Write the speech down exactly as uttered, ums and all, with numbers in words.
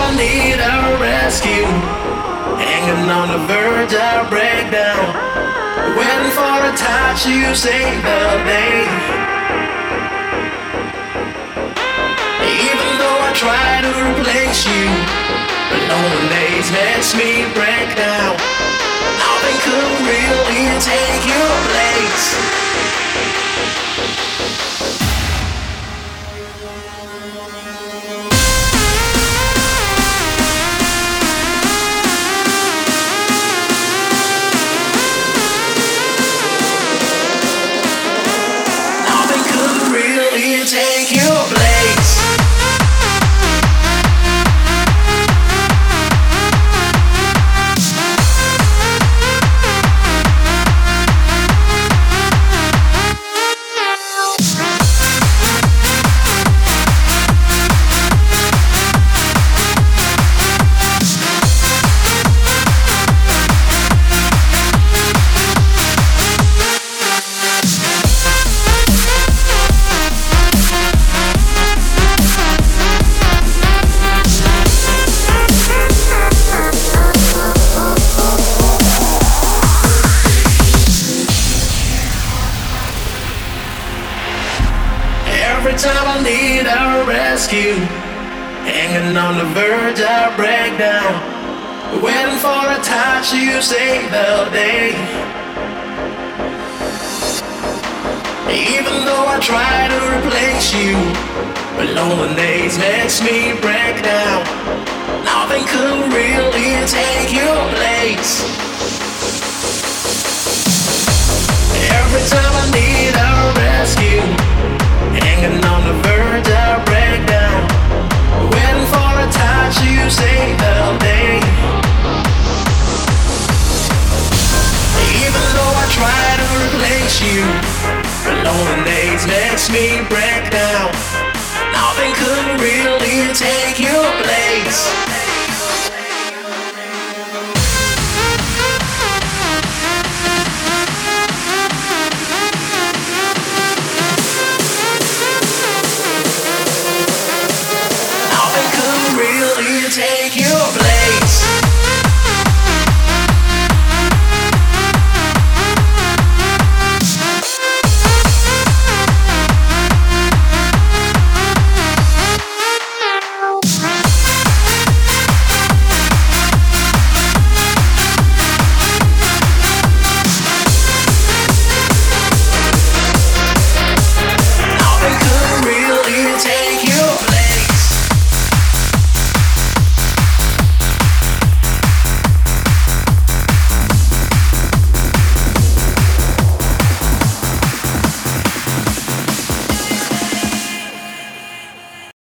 I need a rescue, hanging on the verge of breakdown, waiting for a touch you save the day. Even though I try to replace you, but loneliness makes me break down. Nothing could really take your place. Take your place. Every time I need a rescue, hanging on the verge of breakdown, waiting for a touch you save the day. Even though I try to replace you, but loneliness makes me break down. Nothing could really take your place. Every time I need a rescue, hanging on the verge of breakdown, waiting for a touch you save the day. Even though I try to replace you, but loneliness makes me break down. Nothing could really take your place. Take your place.